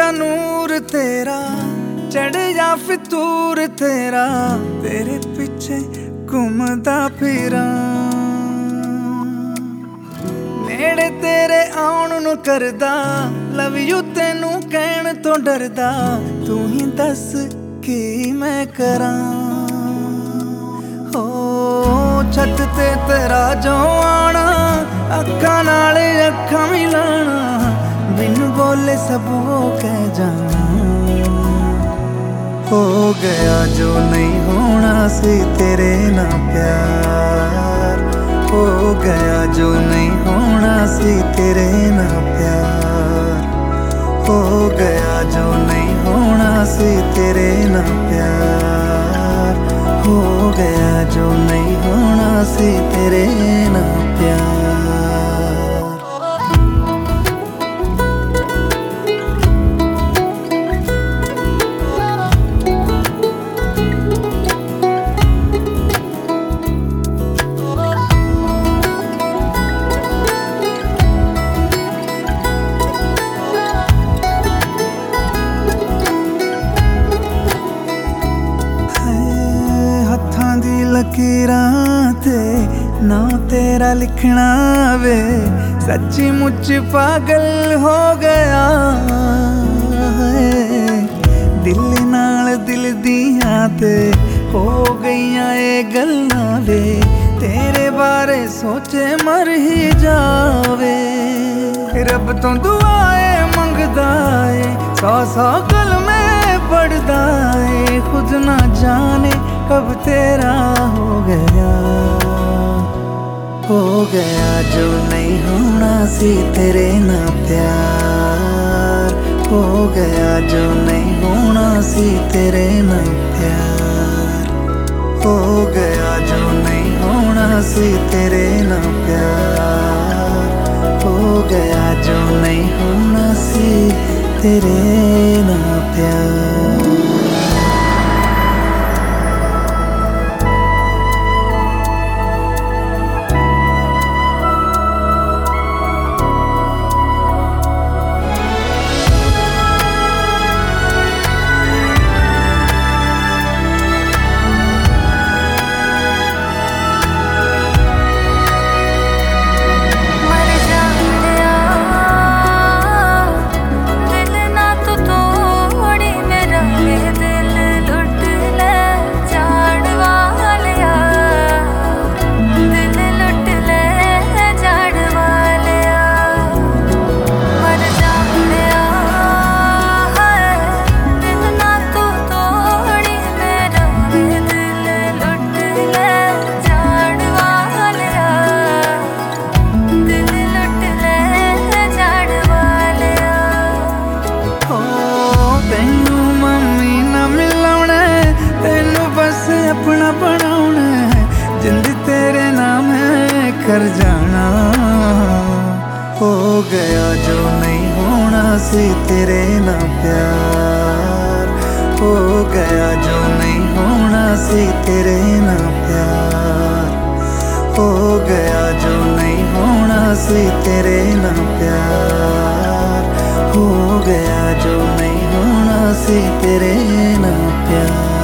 दा नूर तेरा चढ़िया फितूर तेरा, तेरे पीछे घूमदा फिरा। नेड़े तेरे आउण नू करदा, लव यू तेनू कहण तो डरदा। तू ही दस की मैं करां। हो छत ते तेरा जो आना, अखां नाल अखां मिलाना, बिन बोले सब हो कह जाना। हो गया जो नहीं होना सी तेरे ना प्यार, हो गया जो नहीं होना सी तेरे ना प्यार, हो गया जो नहीं होना सी तेरे ना प्यार, हो गया जो नहीं होना सी तेरे ना प्यार। लकीरां ते ना तेरा लिखना वे, सच्ची मुच पागल हो गया है। दिल नाल दिल दियां ते हो गईयां ये गल्लां वे, तेरे बारे सोचे मर ही जावे। रब तो दुआए मंगदा है, सौ कलमे पढ़दा है, खुद ना जाने कब तेरा हो गया। हो गया जो नहीं होना सी तेरे ना प्यार, हो गया जो नहीं होना सी तेरे ना प्यार, हो गया जो नहीं होना सी तेरे ना प्यार, हो गया जो नहीं होना सी तेरे ना प्यार। अपना बनाउना है, जिंद तेरे नाम है कर जाना। हो गया जो नहीं होना सी तेरे ना प्यार, हो गया जो नहीं होना सी तेरे ना प्यार, हो गया जो नहीं होना सी तेरे ना प्यार, हो गया जो नहीं होना सी तेरे ना प्यार।